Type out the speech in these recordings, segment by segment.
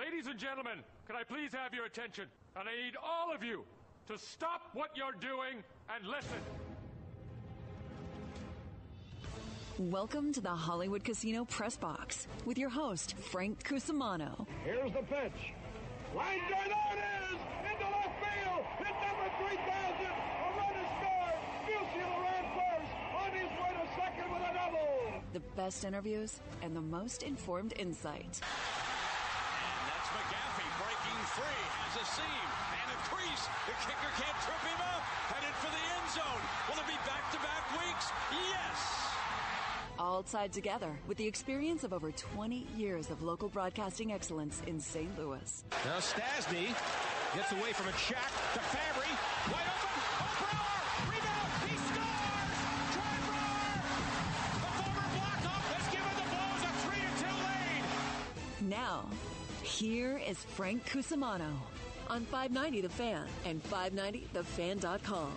Ladies and gentlemen, can I please have your attention? And I need all of you to stop what you're doing and listen. Welcome to the Hollywood Casino Press Box with your host, Frank Cusimano. Here's the pitch. Line drive, there it is! Into left field! Hit number 3,000! A run is scored! Musiala ran first! On his way to second with a double! The best interviews and the most informed insight. And that's McGaffey breaking free, has a seam and a crease. The kicker can't trip him up. Headed for the end zone. Will it be back-to-back weeks? Yes! All tied together with the experience of over 20 years of local broadcasting excellence in St. Louis. Now Stasny gets away from a check to Fabry. Wide open. Brower. Rebound. He scores. Trevor. The former Blackhawk has given the Blues a 3-2 lead. Now, here is Frank Cusimano on 590 The Fan and 590thefan.com.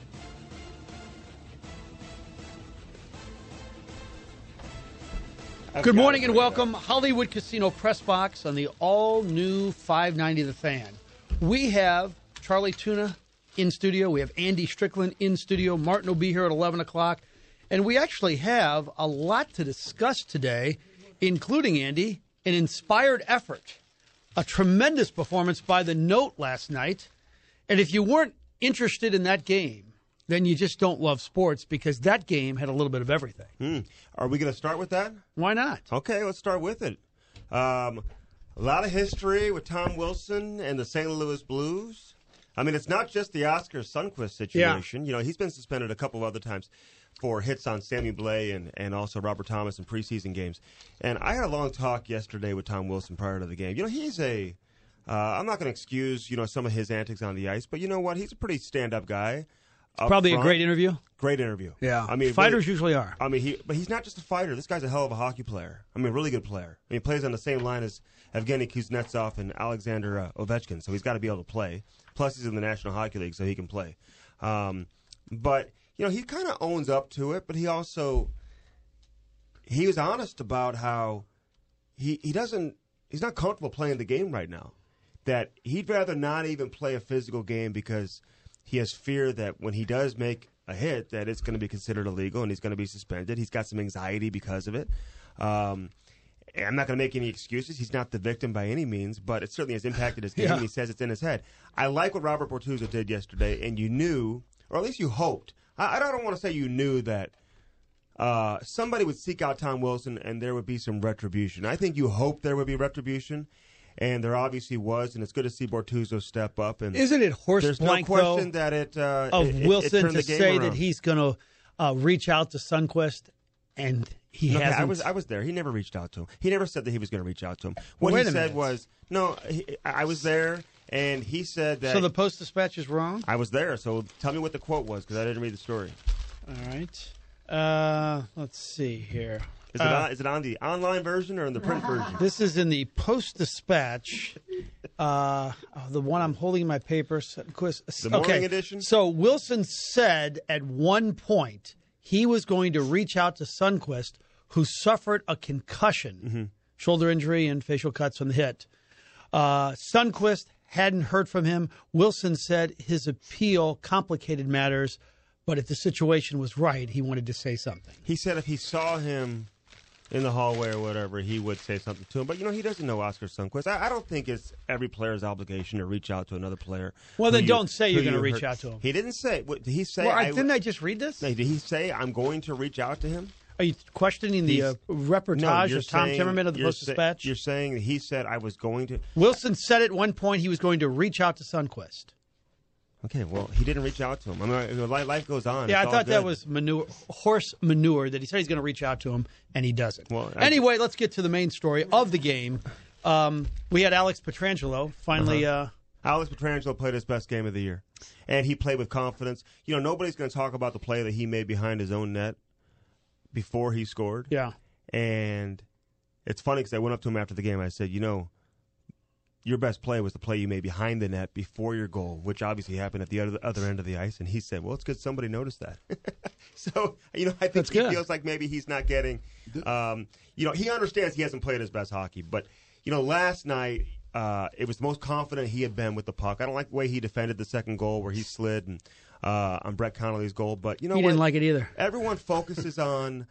Good morning and welcome, Hollywood Casino Press Box on the all-new 590 The Fan. We have Charlie Tuna in studio. We have Andy Strickland in studio. Martin will be here at 11 o'clock. And we actually have a lot to discuss today, including, Andy, an inspired effort, a tremendous performance by the Note last night. And if you weren't interested in that game, then you just don't love sports, because that game had a little bit of everything. Are we going to start with that? Why not? Okay, let's start with it. A lot of history with Tom Wilson and the St. Louis Blues. I mean, it's not just the Oscar Sundqvist situation. Yeah. You know, he's been suspended a couple of other times for hits on Sammy Blais and also Robert Thomas in preseason games. And I had a long talk yesterday with Tom Wilson prior to the game. You know, he's I'm not going to excuse, some of his antics on the ice, but you know what? He's a pretty stand-up guy. Probably a great interview. Great interview. Yeah. I mean, fighters usually are. I mean, but he's not just a fighter. This guy's a hell of a hockey player. I mean, a really good player. I mean, he plays on the same line as Evgeny Kuznetsov and Alexander Ovechkin, so he's got to be able to play. Plus, he's in the National Hockey League, so he can play. But he kind of owns up to it. But he was honest about how he's not comfortable playing the game right now. That he'd rather not even play a physical game because he has fear that when he does make a hit, that it's going to be considered illegal and he's going to be suspended. He's got some anxiety because of it. I'm not going to make any excuses. He's not the victim by any means, but it certainly has impacted his game, and he says it's in his head. I like what Robert Bortuzzo did yesterday, and you knew, or at least you hoped. I don't want to say you knew that somebody would seek out Tom Wilson and there would be some retribution. I think you hoped there would be retribution. And there obviously was, and it's good to see Bortuzzo step up. And isn't it horse blank, no question though, that it Wilson it to say around. that he's going to reach out to Sundqvist, and he hasn't? I was there. He never reached out to him. He never said that he was going to reach out to him. What he said was, I was there, and he said that. So the Post-Dispatch is wrong? I was there, so tell me what the quote was, because I didn't read the story. All right. Let's see here. Is it on the online version or in the print version? This is in the Post-Dispatch, the one I'm holding in my papers. The morning edition? So Wilson said at one point he was going to reach out to Sundqvist, who suffered a concussion, shoulder injury and facial cuts from the hit. Sundqvist hadn't heard from him. Wilson said his appeal complicated matters, but if the situation was right, he wanted to say something. He said if he saw him in the hallway or whatever, he would say something to him. But, he doesn't know Oscar Sundqvist. I don't think it's every player's obligation to reach out to another player. Well, then don't say you're going to reach out to him. He didn't say. Did he say? Well, didn't I just read this? Did he say, I'm going to reach out to him? Are you questioning the reportage of Tom Timmerman of the Post-Dispatch? You're saying that he said, I was going to. Wilson said at one point he was going to reach out to Sundqvist. Okay, well, he didn't reach out to him. I mean, life goes on. Yeah, it's I thought that was horse manure, that he said he's going to reach out to him, and he doesn't. Well, anyway, let's get to the main story of the game. We had Alex Pietrangelo finally. Alex Pietrangelo played his best game of the year, and he played with confidence. Nobody's going to talk about the play that he made behind his own net before he scored. Yeah. And it's funny because I went up to him after the game. I said, your best play was the play you made behind the net before your goal, which obviously happened at the other end of the ice. And he said, well, it's good somebody noticed that. So, I think he feels like maybe he's not getting, he understands he hasn't played his best hockey. But, last night it was the most confident he had been with the puck. I don't like the way he defended the second goal where he slid and on Brett Connolly's goal, but you know he didn't like it either. Everyone focuses on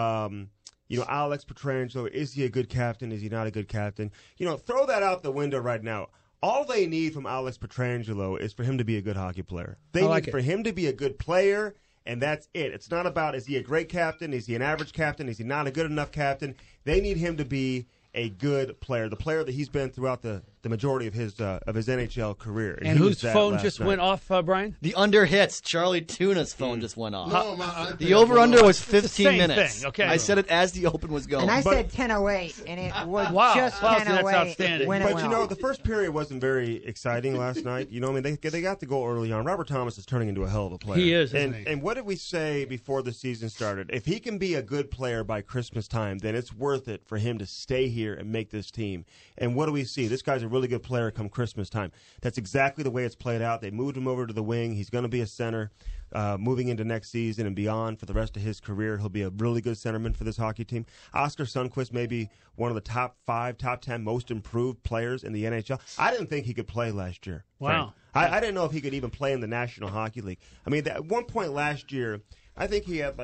Alex Pietrangelo. Is he a good captain? Is he not a good captain? Throw that out the window right now. All they need from Alex Pietrangelo is for him to be a good hockey player. They need for him to be a good player, and that's it. It's not about, is he a great captain? Is he an average captain? Is he not a good enough captain? They need him to be a good player, the player that he's been throughout the majority of his NHL career. And whose phone just went off, Brian? The under hits. Charlie Tuna's phone just went off. No, the over-under was 15 minutes. Thing. Okay. I said it as the open was going. And I said 10:08, and it was just 10:08. That's outstanding. But the first period wasn't very exciting last night. They got the goal early on. Robert Thomas is turning into a hell of a player. He is, and, isn't he? And what did we say before the season started? If he can be a good player by Christmas time, then it's worth it for him to stay here and make this team. And what do we see? This guy's a really good player come Christmas time. That's exactly the way it's played out. They moved him over to the wing. He's going to be a center moving into next season and beyond for the rest of his career. He'll be a really good centerman for this hockey team. Oscar Sundqvist may be one of the top 5, top 10 most improved players in the NHL. I didn't think he could play last year. Wow. I didn't know if he could even play in the National Hockey League. I mean, at one point last year, I think he had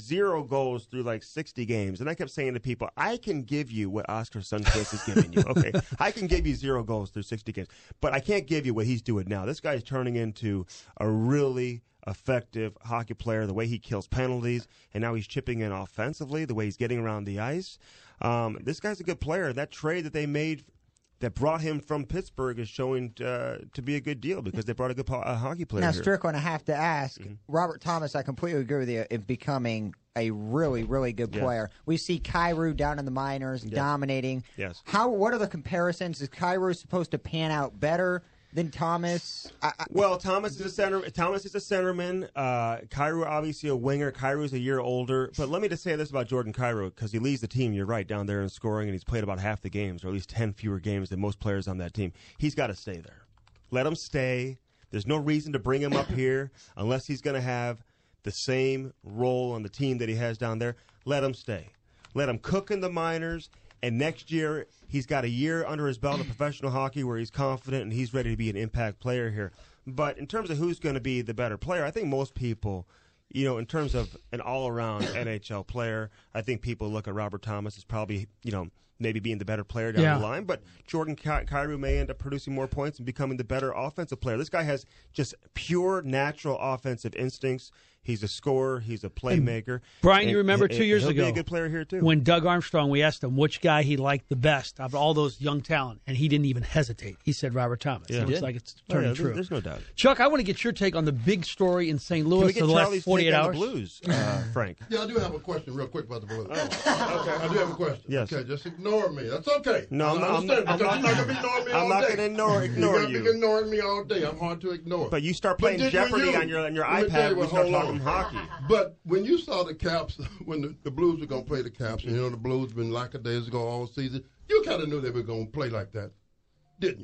0 goals through 60 games. And I kept saying to people, I can give you what Oscar Sundqvist is giving you. Okay, I can give you 0 goals through 60 games. But I can't give you what he's doing now. This guy's turning into a really effective hockey player, the way he kills penalties, and now he's chipping in offensively, the way he's getting around the ice. This guy's a good player. That trade that they made that brought him from Pittsburgh is showing to be a good deal because they brought a good hockey player Now, here. Strickland, I have to ask, Robert Thomas, I completely agree with you, in becoming a really, really good player. We see Kyrou down in the minors dominating. Yes. What are the comparisons? Is Kyrou supposed to pan out better than Thomas? Well, Thomas is a center. Thomas is a centerman. Kyrou obviously a winger. Kairou's a year older. But let me just say this about Jordan Kyrou because he leads the team. You're right down there in scoring, and he's played about half the games, or at least 10 fewer games than most players on that team. He's got to stay there. Let him stay. There's no reason to bring him up here unless he's going to have the same role on the team that he has down there. Let him stay. Let him cook in the minors. And next year, he's got a year under his belt of professional hockey where he's confident and he's ready to be an impact player here. But in terms of who's going to be the better player, I think most people, in terms of an all-around NHL player, I think people look at Robert Thomas as probably, maybe being the better player down the line. But Jordan Kyrou may end up producing more points and becoming the better offensive player. This guy has just pure, natural offensive instincts. He's a scorer. He's a playmaker. And Brian, you remember 2 years ago, he'll be a good player here too. When Doug Armstrong, we asked him which guy he liked the best of all those young talent, and he didn't even hesitate. He said Robert Thomas. Yeah. It looks like it's turning true. There's no doubt. Chuck, I want to get your take on the big story in St. Louis for the last 48 hours. The Blues, Frank? Yeah, I do have a question real quick about the Blues. Okay. I do have a question. Yes. Okay, just ignore me. That's okay. No, I'm not going to ignore me all day. I'm not going to ignore you. You're going to be ignoring me all day. I'm hard to ignore. But you start playing Jeopardy on your iPad when you start talking hockey. But when you saw the Caps, when the Blues were going to play the Caps, and the Blues been lackadaisical all season, you kind of knew they were going to play like that, didn't you?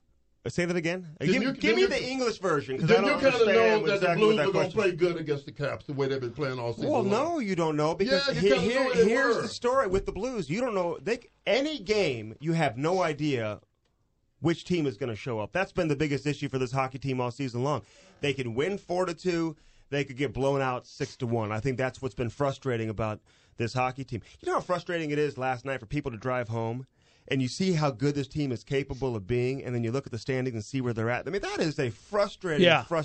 Say that again. Give me the English version. Did you kind of know that the Blues were going to play good against the Caps the way they've been playing all season? Well, no, you don't know because here's the story with the Blues. You don't know any game. You have no idea which team is going to show up. That's been the biggest issue for this hockey team all season long. They can win 4-2. They could get blown out 6-1. I think that's what's been frustrating about this hockey team. You know how frustrating it is last night for people to drive home and you see how good this team is capable of being, and then you look at the standings and see where they're at. I mean, that is a frustrating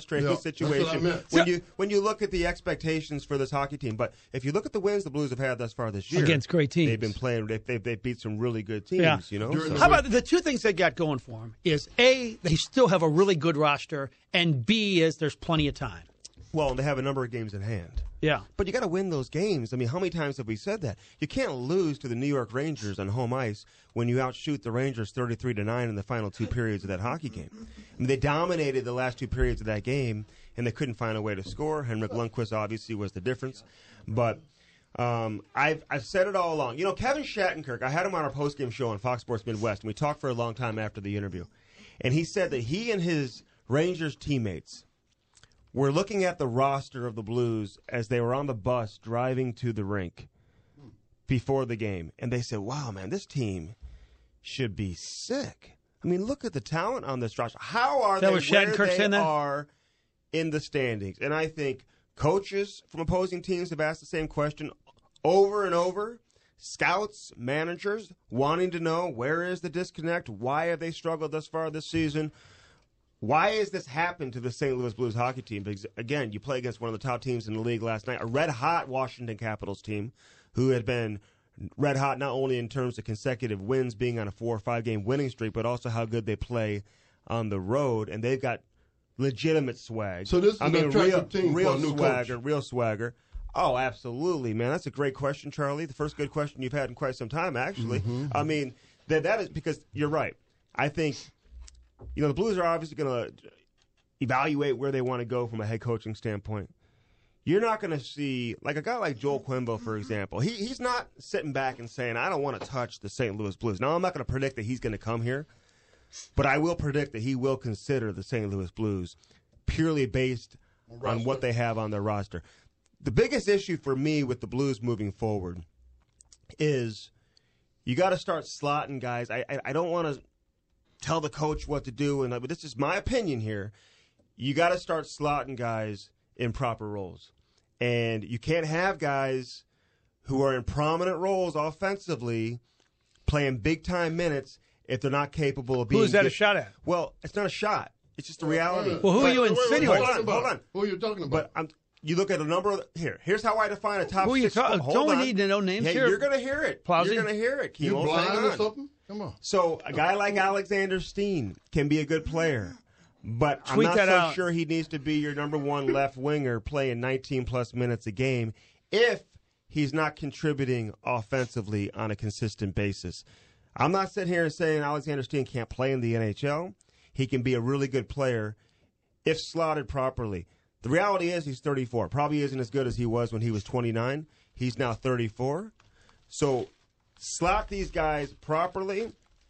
situation when you look at the expectations for this hockey team. But if you look at the wins the Blues have had thus far this year against great teams, they've been playing. They beat some really good teams. Yeah. How about the two things they got going for them is A, they still have a really good roster, and B is there's plenty of time. Well, they have a number of games in hand. Yeah. But you got to win those games. I mean, how many times have we said that? You can't lose to the New York Rangers on home ice when you outshoot the Rangers 33-9 in the final 2 periods of that hockey game. I mean, they dominated the last 2 periods of that game, and they couldn't find a way to score. Henrik Lundqvist obviously was the difference. But I've said it all along. Kevin Shattenkirk, I had him on our postgame show on Fox Sports Midwest, and we talked for a long time after the interview. And he said that he and his Rangers teammates were looking at the roster of the Blues as they were on the bus driving to the rink before the game. And they said, wow, man, this team should be sick. I mean, look at the talent on this roster. How are That they was where Shattenkirk they saying that? are in the standings? And I think coaches from opposing teams have asked the same question over and over. Scouts, managers wanting to know where is the disconnect? Why have they struggled thus far this season? Why has this happened to the St. Louis Blues hockey team? Because, again, you play against one of the top teams in the league last night, a red-hot Washington Capitals team who had been red-hot not only in terms of consecutive wins, being on a 4 or 5 game winning streak, but also how good they play on the road. And they've got legitimate swag. So this is an attractive team for a new coach. Real swagger. Oh, absolutely, man. That's a great question, Charlie. The first good question you've had in quite some time, actually. Mm-hmm. I mean, that is because you're right. I think, the Blues are obviously going to evaluate where they want to go from a head coaching standpoint. You're not going to see, like a guy like Joel Quenneville, for example. He's not sitting back and saying, I don't want to touch the St. Louis Blues. Now, I'm not going to predict that he's going to come here, but I will predict that he will consider the St. Louis Blues purely based on what they have on their roster. The biggest issue for me with the Blues moving forward is you got to start slotting guys. I don't want to tell the coach what to do, but this is my opinion here. You got to start slotting guys in proper roles. And you can't have guys who are in prominent roles offensively playing big-time minutes if they're not capable of being... Who is that a shot at? Well, it's not a shot. It's just a reality. Well, who are you insinuating? Hold on. Who are you talking about? But you look at a number of... Here's how I define a top Who are you six... talking? Don't we need to know names here? You're going to hear it. Plowsy? You're going to hear it. You Kimo, blind hang or on. something? Come on. So a guy like Alexander Steen can be a good player, but Tweet I'm that not so out. sure he needs to be your number one left winger playing 19-plus minutes a game if he's not contributing offensively on a consistent basis. I'm not sitting here and saying Alexander Steen can't play in the NHL. He can be a really good player if slotted properly. The reality is he's 34. Probably isn't as good as he was when he was 29. He's now 34. So slot these guys properly,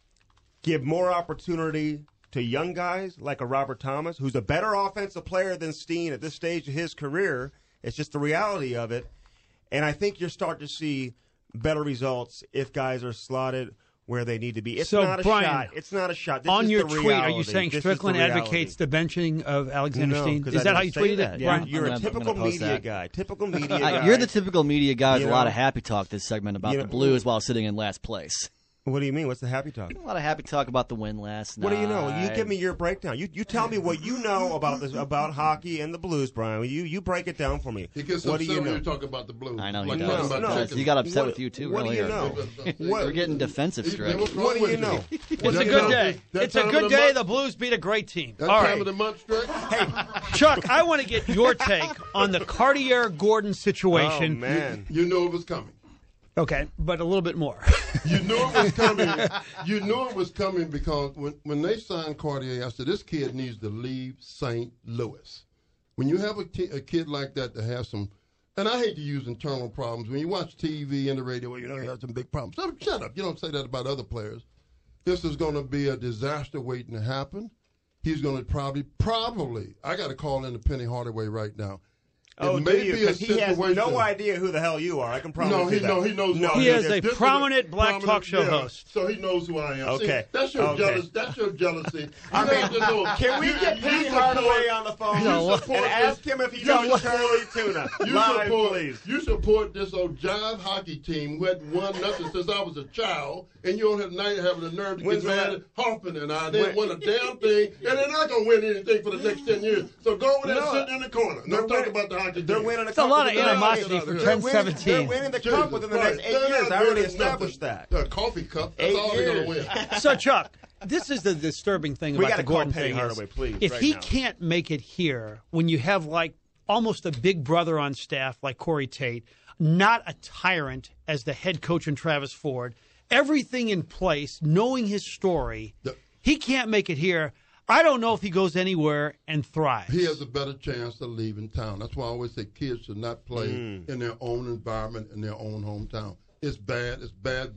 give more opportunity to young guys like a Robert Thomas, who's a better offensive player than Steen at this stage of his career. It's just the reality of it. And I think you're starting to see better results if guys are slotted where they need to be. It's not a shot. It's not a shot. This on is your the tweet, reality. are you saying This is Strickland the reality. advocates the benching of Alexander Steen? because Is I that how didn't you say tweeted that. it? Yeah. Brian? You're a I'm typical gonna post media that. guy. Typical media guy. You're the typical media guy with You a lot know? of happy talk this segment about You the know- Blues while sitting in last place. What do you mean? What's the happy talk? A lot of happy talk about the win last night. What do you know? You give me your breakdown. You tell me what you know about this about hockey and the Blues, Brian. You break it down for me. He gets What do upset you when know? you talk about the Blues. I know he Like does. talking about No, chicken. He got upset What- with you too what do earlier. you know? We're getting defensive, Strick. What's wrong What do with you know? It's What a do you good know? day. That It's a time of good the day. month? The Blues beat a great team. That All time right. of the month, Strick? Chuck, I want to get your take on the Cartier-Gordon Oh situation. man. You knew it was coming. Okay, but a little bit more. You knew it was coming. You knew it was coming because when they signed Cartier, I said, this kid needs to leave St. Louis. When you have a kid like that has some, and I hate to use internal problems. When you watch TV and the radio, well, he has some big problems. So shut up. You don't say that about other players. This is going to be a disaster waiting to happen. He's going to probably, I got to call in to Penny Hardaway right now. Oh, It do may you? be a 'Cause he has situation- no idea who the hell you are. I can promise No, you that. he knows. No, who I He am. is a This prominent black talk show host. So he knows who I am. Okay. See, that's your Okay. jealousy. That's your jealousy. I mean, can we get Penny Hardaway on the phone and ask him if he knows Charlie Tuna? Live, please. You support this old jive hockey team who hadn't won nothing since I was a child, and you don't have having the nerve to When's get mad that? at Hoffman and I. They didn't When- win a damn thing, and they're not going to win anything for the next 10 years. So go over there and No. sit in the corner. Don't They're talk about the hockey They're team. winning a It's a lot of cup within the animosity next- for they're 10-17. They're winning the cup within the next 8 They're years. not I already winning established nothing. that. A coffee cup. That's 8 all they're going to years. win. So, Chuck, this is the disturbing thing We about gotta the call Gordon Penny thing. Hardaway, Is please, if right he now. can't make it here when you have like almost a big brother on staff like Corey Tate, not a tyrant as the head coach in Travis Ford, everything in place, knowing his story, he can't make it here. I don't know if he goes anywhere and thrives. He has a better chance of leaving town. That's why I always say kids should not play in their own environment, in their own hometown. It's bad. It's bad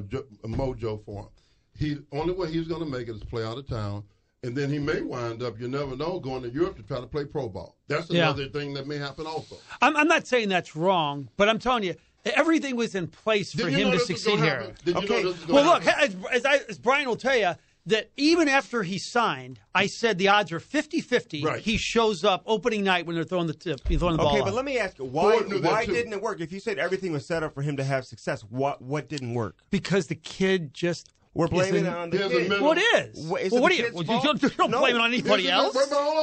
mojo for him. Only way he's going to make it is play out of town, and then he may wind up, you never know, going to Europe to try to play pro ball. That's another thing that may happen also. I'm not saying that's wrong, but I'm telling you, everything was in place for Did you him know to this was succeed gonna here. happen? Did you know Okay. this was Well, gonna look, happen? as Brian will tell you, that even after he signed, I said the odds are 50-50. Right. He shows up opening night when they're throwing the ball. Okay, out. but let me ask you, why didn't it work? If you said everything was set up for him to have success, what didn't work? Because the kid just we're blaming it on the kid. Well, it is. What do you? You don't blame it on anybody else.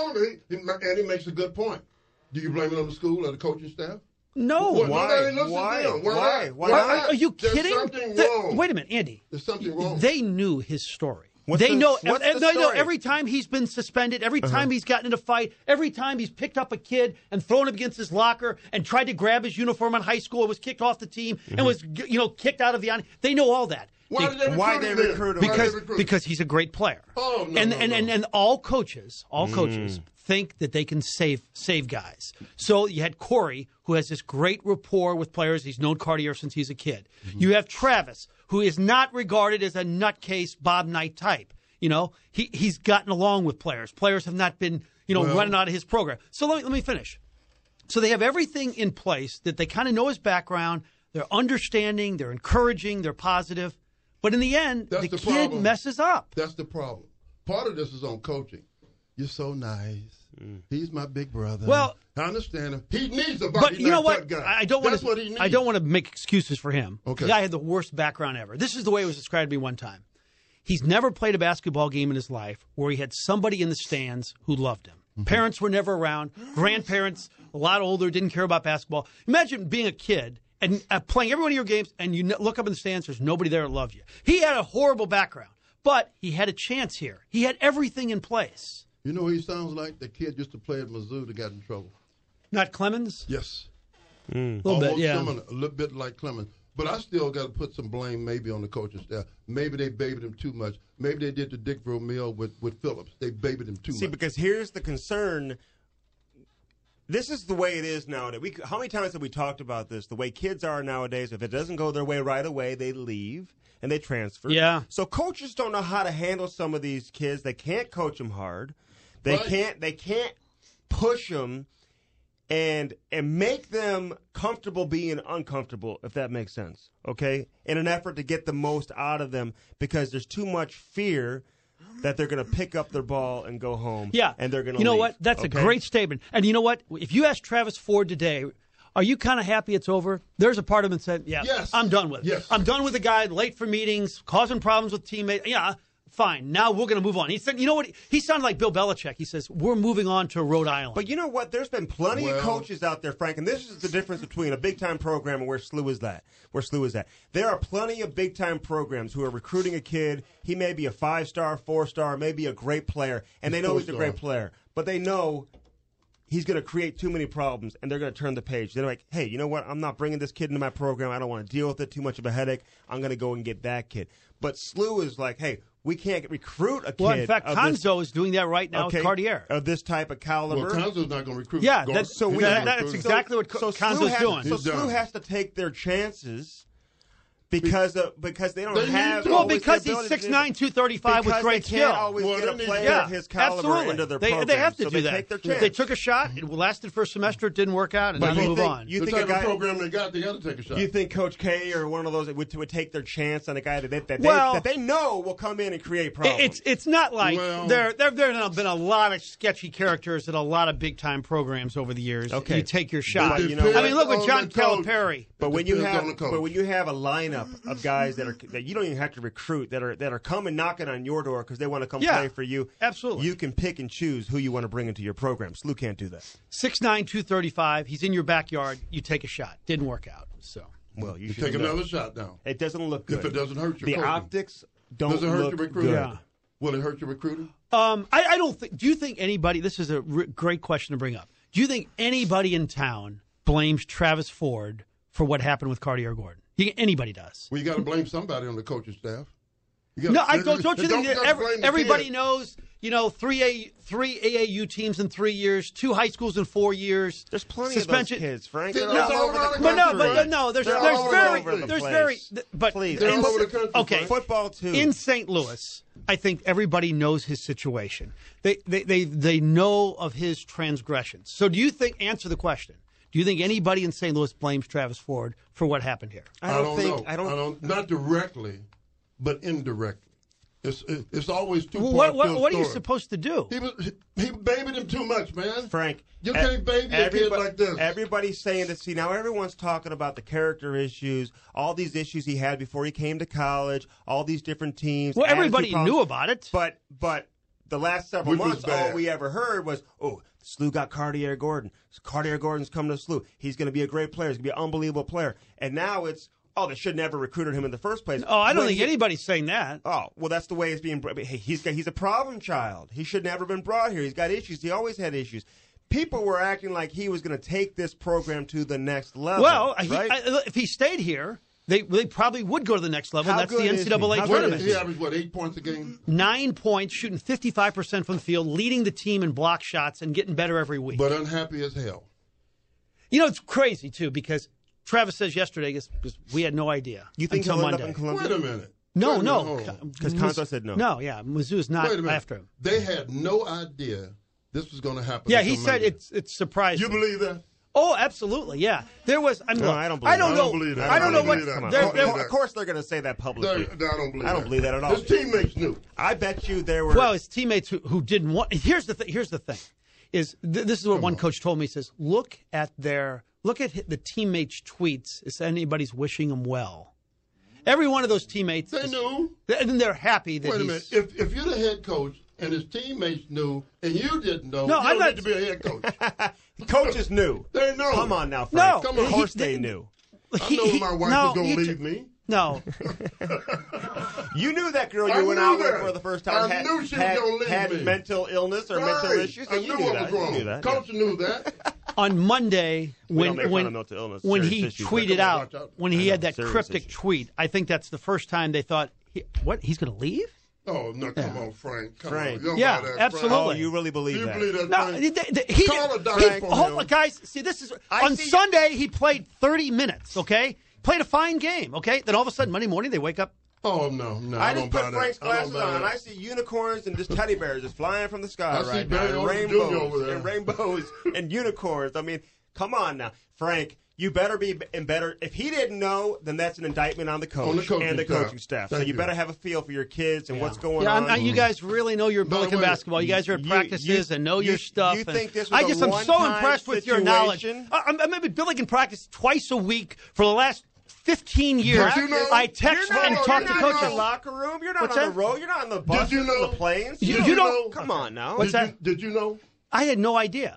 And he makes a good point. Do you blame it on the school or the coaching staff? No. Why? Why not? Are you kidding? There's something wrong. Wait a minute, Andy. There's something wrong. They knew his story. They know story? every time he's been suspended, every time he's gotten in a fight, every time he's picked up a kid and thrown him against his locker and tried to grab his uniform in high school and was kicked off the team and was kicked out of the. They know all that. Why did they recruit him? Because he's a great player. Oh, no, and all coaches think that they can save guys. So you had Corey, who has this great rapport with players. He's known Cartier since he's a kid. You have Travis, who is not regarded as a nutcase Bob Knight type. He's gotten along with players. Players have not been running out of his program. So let me finish. So they have everything in place that they kind of know his background. They're understanding. They're encouraging. They're positive. But in the end, the kid problem. messes up. That's the problem. Part of this is on coaching. You're so nice. He's my big brother. Well, I understand him. He needs a but you know what? guy. I don't want That's what he to. needs. I don't want to make excuses for him. Okay. The guy had the worst background ever. This is the way it was described to me one time. He's never played a basketball game in his life where he had somebody in the stands who loved him. Mm-hmm. Parents were never around. Grandparents, a lot older, didn't care about basketball. Imagine being a kid and playing every one of your games, and you look up in the stands, there's nobody there that loved you. He had a horrible background, but he had a chance here. He had everything in place. You know what he sounds like? The kid used to play at Mizzou that got in trouble. Not Clemens? Yes. A little bit, yeah. Similar, a little bit like Clemens. But I still got to put some blame maybe on the coaching staff. Maybe they babied him too much. Maybe they did the Dickville Mill with Phillips. They babied him too much. See, because here's the concern. This is the way it is nowadays. How many times have we talked about this? The way kids are nowadays, if it doesn't go their way right away, they leave and they transfer. Yeah. So coaches don't know how to handle some of these kids. They can't coach them hard. They can't push them and make them comfortable being uncomfortable, if that makes sense. Okay? In an effort to get the most out of them, because there's too much fear that they're going to pick up their ball and go home. Yeah. And they're going to You know leave. what? That's a great statement. And you know what? If you ask Travis Ford today, are you kind of happy it's over? There's a part of him that said, yes, I'm done with it. Yes. I'm done with the guy late for meetings, causing problems with teammates. Yeah, fine. Now we're going to move on. He said, you know what? He sounded like Bill Belichick. He says, we're moving on to Rhode Island. But you know what? There's been plenty of coaches out there, Frank, and this is the difference between a big-time program and where SLU is at. There are plenty of big-time programs who are recruiting a kid. He may be a 5-star, 4-star, maybe a great player, and they know he's a great player. But they know he's going to create too many problems, and they're going to turn the page. They're like, hey, you know what? I'm not bringing this kid into my program. I don't want to deal with it. Too much of a headache. I'm going to go and get that kid. But SLU is like, hey, we can't recruit a kid. Well, in fact, Konzo is doing that right now with Cartier. Of this type of caliber. Well, Konzo's not going to recruit. Yeah, that's exactly what Konzo's doing. So SLU has to take their chances because they don't have. Well, because he's 6'9", 235 with great skill. They can't always get a player of his caliber into their program. They have to so do they that. Take their chance. They took a shot. It lasted for a semester. It didn't work out, and now they move on. You think a guy program they got to take a shot? You think Coach K or one of those would take their chance on a guy that they know will come in and create problems? It's not like there have been a lot of sketchy characters at a lot of big time programs over the years. Okay, you take your shot. But, you know, I mean, look at John Calipari. But when you have a lineup of guys that you don't even have to recruit that are coming knocking on your door because they want to come play for you. Absolutely. You can pick and choose who you want to bring into your program. SLU can't do that. 6'9", 235. He's in your backyard. You take a shot. Didn't work out. So well, you should take another shot now. It doesn't look good. If it doesn't hurt your the coaching. optics don't Does it hurt look your recruiting? good. Yeah. Will it hurt your recruiting? I don't think. Do you think anybody? This is a great question to bring up. Do you think anybody in town blames Travis Ford for what happened with Cartier Gordon? Anybody does. Well, you got to blame somebody on the coaching staff. No, don't you think everybody knows? You know, three AAU teams in 3 years, 2 high schools in 4 years. There's plenty of those kids, Frank. They're all over the country. They're all over the country. Okay, football too. In St. Louis, I think everybody knows his situation. They know of his transgressions. So, do you think? Answer the question. Do you think anybody in St. Louis blames Travis Ford for what happened here? I don't know. Not directly, but indirectly. It's always two Well, parts. what are you supposed to do? He babied him too much, man. Frank, you can't baby a kid like this. Everybody's saying this. See, now everyone's talking about the character issues, all these issues he had before he came to college, all these different teams. Well, everybody knew about it. But the last several months, all we ever heard was, oh, SLU got Cartier Gordon. Cartier Gordon's coming to SLU. He's going to be a great player. He's going to be an unbelievable player. And now it's, oh, they should never recruited him in the first place. Oh, I don't think anybody's saying that. Oh, well, that's the way it's being. Hey, he's a problem child. He should never have been brought here. He's got issues. He always had issues. People were acting like he was going to take this program to the next level. Well, right? If he stayed here, they probably would go to the next level. That's the NCAA tournament. He averaged, 8 points a game? 9 points, shooting 55% from the field, leading the team in block shots, and getting better every week. But unhappy as hell. You know, it's crazy, too, because Travis says yesterday, because we had no idea. You think until he'll Monday. end up in Columbia? Wait a minute. No. Because Conzo said no. No, yeah. Mizzou is not after him. They had no idea this was going to happen. Yeah, he said it's surprising. You believe that? Oh, absolutely, yeah. There was. I don't believe that. I don't know what. Of course, they're going to say that publicly. I don't believe that. I don't believe that at all. His teammates knew. I bet you there were. Well, his teammates who didn't want. Here's the thing. This is what one coach told me. He says, look at the teammates' tweets. If anybody's wishing them well. Every one of those teammates. They knew. And they're happy that. Wait a minute. If you're the head coach and his teammates knew and you didn't know, you don't need to be a head coach. Coaches knew. They know. Come on now, Frank. No, of course they knew. I know my wife was going to leave me. No. You knew that girl you went out with for the first time I knew she was going to leave had me. mental illness or mental issues. I knew what was wrong. You knew that. Coach knew that. On Monday, when he tweeted out, when he had that cryptic tweet, I think that's the first time they thought, he's going to leave? Oh, no, come on, Frank. Come on. Yeah, absolutely. Oh, you really believe that? You believe that, No, Call a doctor for him. guys, see, this is on Sunday he played 30 minutes, okay? Played a fine game, okay? Then all of a sudden, Monday morning, they wake up. Oh, no. I just put Frank's glasses on, and I see unicorns and just teddy bears just flying from the sky right now. And rainbows and unicorns. I mean, come on now. Frank, you better be in better. If he didn't know, then that's an indictment on the coach and the coaching staff. So you better have a feel for your kids and what's going on. You guys really know your Billiken basketball. You guys are at practices and know your stuff. You think this was I'm so impressed with your knowledge. I'm at Billiken practice twice a week for the last 15 years. I text and talk to coaches. You're not in the locker room. You're not on the road. You're not on the bus. Did you know? The planes. You know? Come on now. What's that? Did you know? I had no idea.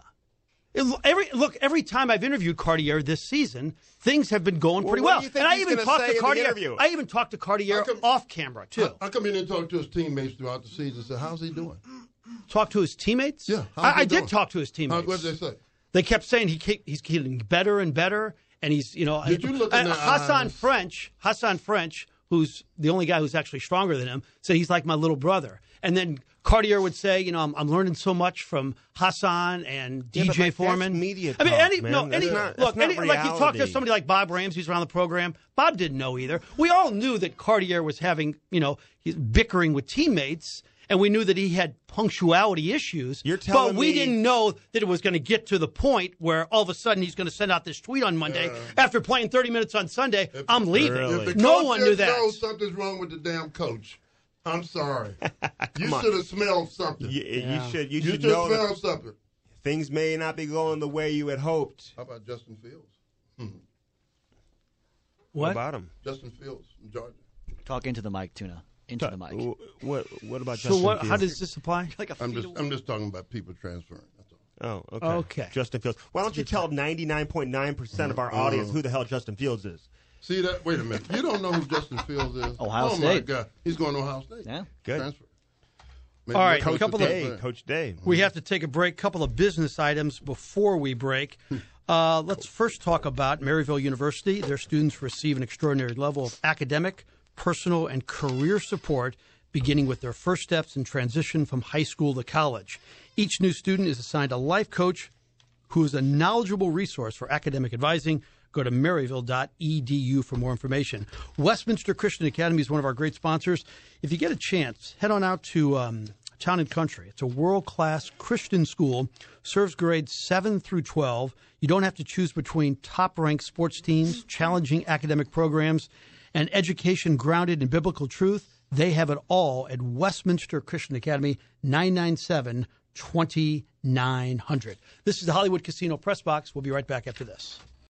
Every time I've interviewed Cartier this season, things have been going pretty well. And I even talked to Cartier. I even talked to Cartier off camera too. I come in and talk to his teammates throughout the season. Said, "How's he doing?" Talk to his teammates? Yeah, I did talk to his teammates. What did they say? They kept saying he's getting better and better, and he's Did you look in their Hassan eyes? French, who's the only guy who's actually stronger than him, said he's like my little brother. And then Cartier would say, I'm learning so much from Hassan and DJ Foreman. That's media talk, like you reality. talk to somebody like Bob Ramsey who's around the program. Bob didn't know either. We all knew that Cartier was having, he's bickering with teammates. And we knew that he had punctuality issues, but we didn't know that it was going to get to the point where all of a sudden he's going to send out this tweet on Monday after playing 30 minutes on Sunday. I'm leaving. If the no coach one knew that. Knows something's wrong with the damn coach. I'm sorry. You should have smelled something. You should know smelled something. Things may not be going the way you had hoped. How about Justin Fields? What about him? Justin Fields from Georgia. Talk into the mic, Tuna. Into the mic. What about Justin Fields? How does this apply? I'm just talking about people transferring. That's all. Oh, okay. Justin Fields. Why don't you tell 99.9% of our audience who the hell Justin Fields is? See that? Wait a minute. You don't know who Justin Fields is? Ohio State. Oh, my God. He's going to Ohio State. Yeah. Good. Transfer. All right. Coach Day. We have to take a break. Couple of business items before we break. Let's first talk about Maryville University. Their students receive an extraordinary level of academic, personal, and career support, beginning with their first steps in transition from high school to college. Each new student is assigned a life coach who is a knowledgeable resource for academic advising. Go to maryville.edu for more information. Westminster Christian Academy is one of our great sponsors. If you get a chance, head on out to Town and Country. It's a world-class Christian school, serves grades 7 through 12. You don't have to choose between top-ranked sports teams, challenging academic programs, and education grounded in biblical truth. They have it all at Westminster Christian Academy, 997-2900. This is the Hollywood Casino Press Box. We'll be right back after this.